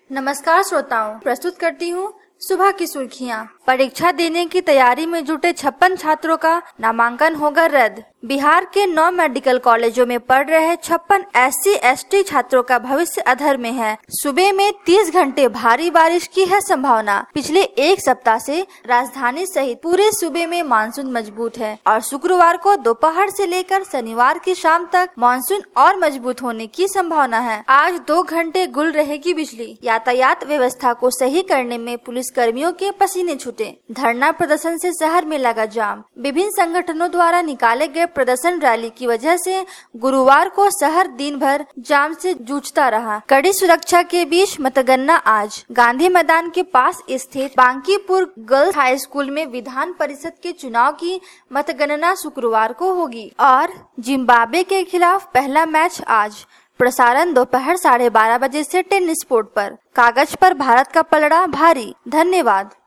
नमस्कार श्रोताओं, प्रस्तुत करती हूँ सुबह की सुर्खियाँ। परीक्षा देने की तैयारी में जुटे 56 छात्रों का नामांकन होगा रद्द। बिहार के 9 मेडिकल कॉलेजों में पढ़ रहे 56 SC/ST छात्रों का भविष्य अधर में है। सुबह में 30 घंटे भारी बारिश की है संभावना। पिछले एक सप्ताह से राजधानी सहित पूरे सूबे में मानसून मजबूत है और शुक्रवार को दोपहर से लेकर शनिवार की शाम तक मानसून और मजबूत होने की संभावना है। आज 2 घंटे गुल रहेगी बिजली। यातायात व्यवस्था को सही करने में पुलिस कर्मियों के पसीने छूटे। धरना प्रदर्शन से शहर में लगा जाम। विभिन्न संगठनों द्वारा निकाले गए प्रदर्शन रैली की वजह से गुरुवार को शहर दिन भर जाम से जूझता रहा। कड़ी सुरक्षा के बीच मतगणना आज गांधी मैदान के पास स्थित बांकीपुर गर्ल्स हाई स्कूल में विधान परिषद के चुनाव की मतगणना शुक्रवार को होगी और जिम्बाब्वे के खिलाफ पहला मैच आज। प्रसारण दोपहर 12:30 बजे से टेन स्पोर्ट पर। कागज पर भारत का पलड़ा भारी। धन्यवाद।